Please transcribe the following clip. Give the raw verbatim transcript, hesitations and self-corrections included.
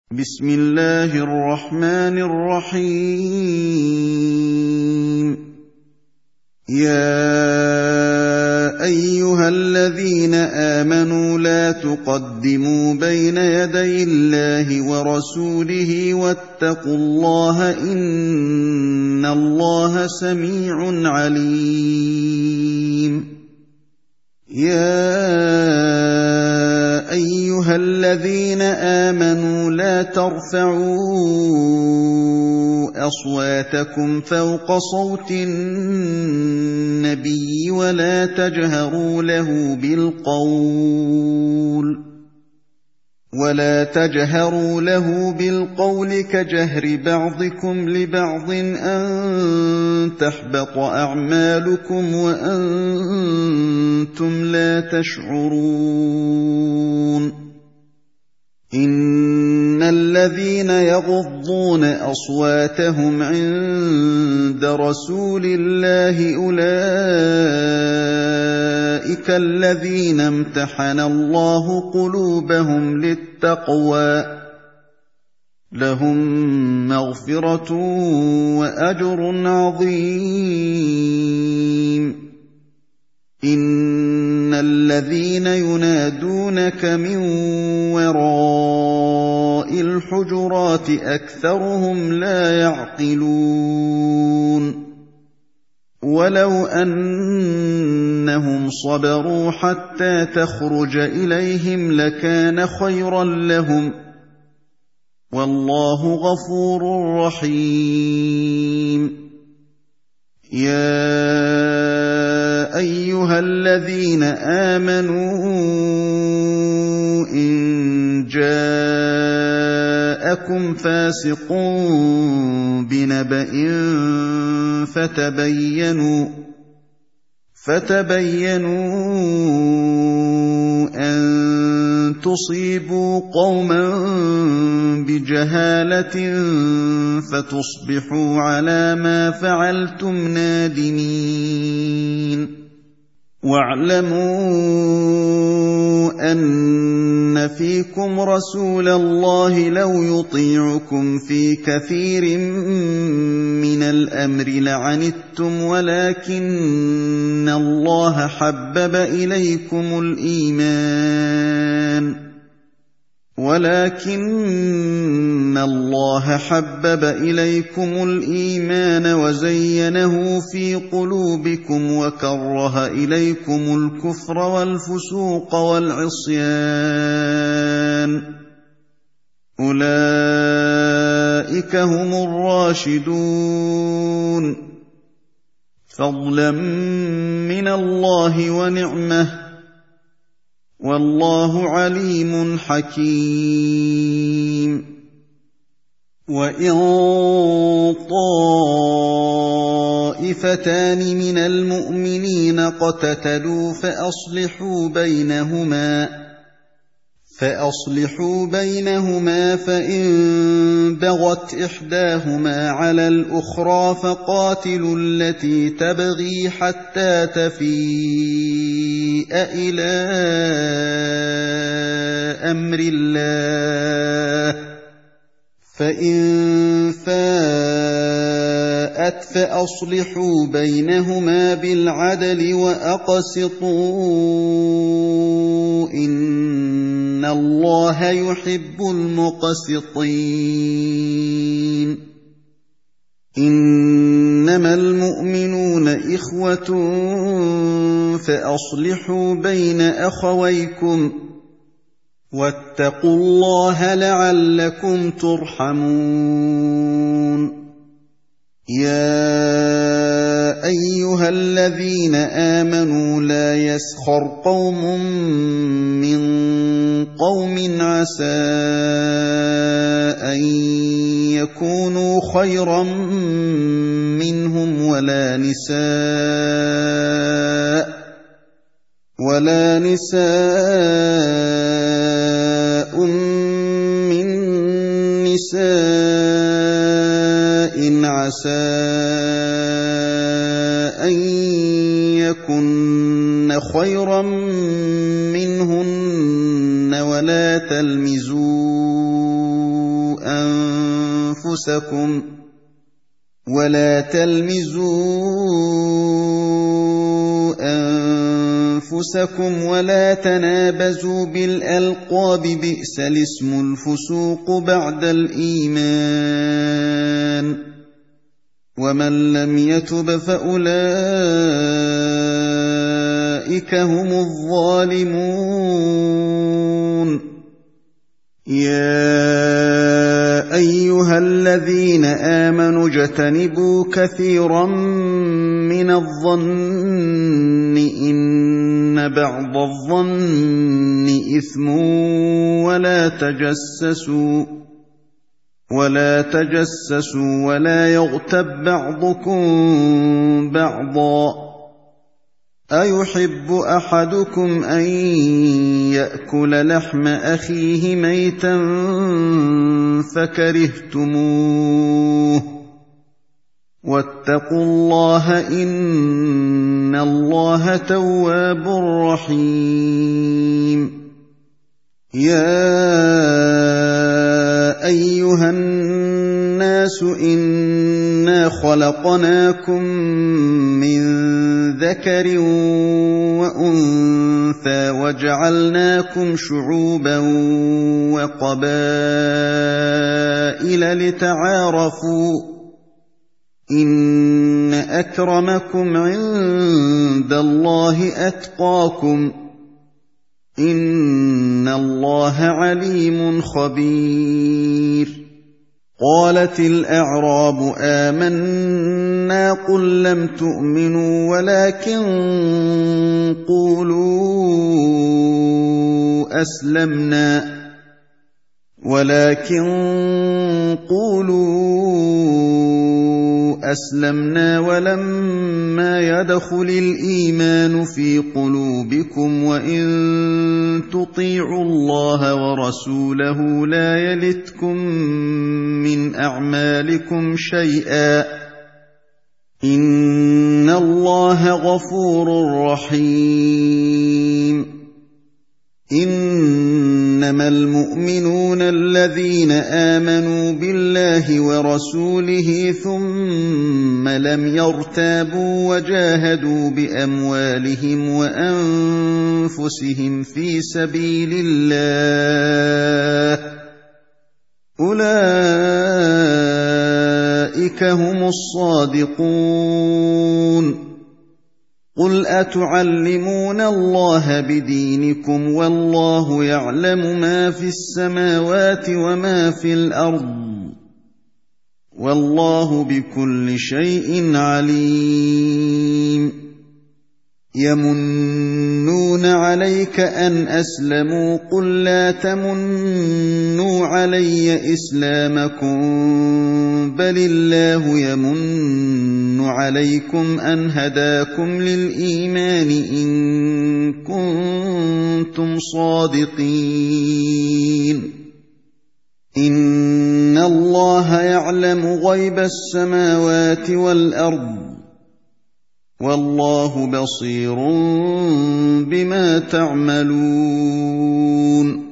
بسم الله الرحمن الرحيم يا أيها الذين آمنوا لا تقدموا بين يدي الله ورسوله واتقوا الله إن الله سميع عليم يا أيها الذين آمنوا لا ترفعوا أصواتكم فوق صوت النبي ولا تجهروا له بالقول ولا تجهروا له بالقول كجهر بعضكم لبعض أن تحبط أعمالكم وأنتم لا تشعرون إن الذين يغضون أصواتهم عند رسول الله أولئك الذين امتحن الله قلوبهم للتقوى لهم مغفرة وأجر عظيم إن الذين ينادونك من وراء الحجرات أكثرهم لا يعقلون ولو أنهم صبروا حتى تخرج إليهم لكان خيرا لهم والله غفور رحيم يا أيها الذين آمنوا إن جاءكم فاسق بنبأ فتبينوا فتبينوا أن تصيبوا قوما بجهالة فتصبحوا على ما فعلتم نادمين واعلموا أن فيكم رسول الله لو يطيعكم في كثير من الأمر لعنتم ولكن الله حبب إليكم الإيمان ولكن الله حبب إليكم الإيمان وزينه في قلوبكم وكره إليكم الكفر والفسوق والعصيان أولئك هم الراشدون فضلا من الله ونعمه والله عليم حكيم وإن طائفتان من المؤمنين اقتتلوا فأصلحوا بينهما فأصلحوا بينهما فإن بغت إحداهما على الأخرى فقاتلوا التي تبغي حتى تفيء إلى أمر الله فإن فاءت فأصلحوا بينهما بالعدل وأقسطوا إن الله يحب المقسطين إنما المؤمنون إخوة فأصلحوا بين أخويكم واتقوا الله لعلكم ترحمون يا أيها الذين آمنوا لا يسخر قوم من قوم عسى أن يكونوا خيرا منهم ولا نساء ولا نساء من نساء عسى أن يكن خيرا منهن ولا تلمزوا أنفسكم ولا تلمزوا أنفسكم ولا تنابزوا بالألقاب بئس الاسم الفسوق بعد الإيمان ومن لم يتب فأولئك هم الظالمون يا أيها الذين آمنوا اجتنبوا كثيرا من الظن إن بعض الظن إثم ولا تجسسوا ولا تجسسوا ولا يغتب بعضكم بعضا أيحب أحدكم أن يأكل لحم أخيه ميتا فكرهتموه واتقوا الله إن الله تواب رحيم يا أيها الناس إنا خلقناكم من ذكر وأنثى وجعلناكم شعوبا وقبائل لتعارفوا إن أكرمكم عند الله أتقاكم إن الله عليم خبير قالت الأعراب آمنا قل لم تؤمنوا ولكن قولوا أسلمنا ولكن قولوا أسلمنا ولما يدخل الإيمان في قلوبكم وإن تطيعوا الله ورسوله لا يلتكم من أعمالكم شيئا إن الله غفور رحيم إنما المؤمنون الذين آمنوا بالله ورسوله ثم لم يرتابوا وجاهدوا بأموالهم وأنفسهم في سبيل الله أولئك هم الصادقون قل أتعلمون الله بدينكم والله يعلم ما في السماوات وما في الأرض والله بكل شيء عليم يمنون عليك أن أسلموا قل لا تمنوا علي إسلامكم بل الله يمن عليكم أن هداكم للإيمان إن كنتم صادقين إن الله يعلم غيب السماوات والأرض والله بصير بما تعملون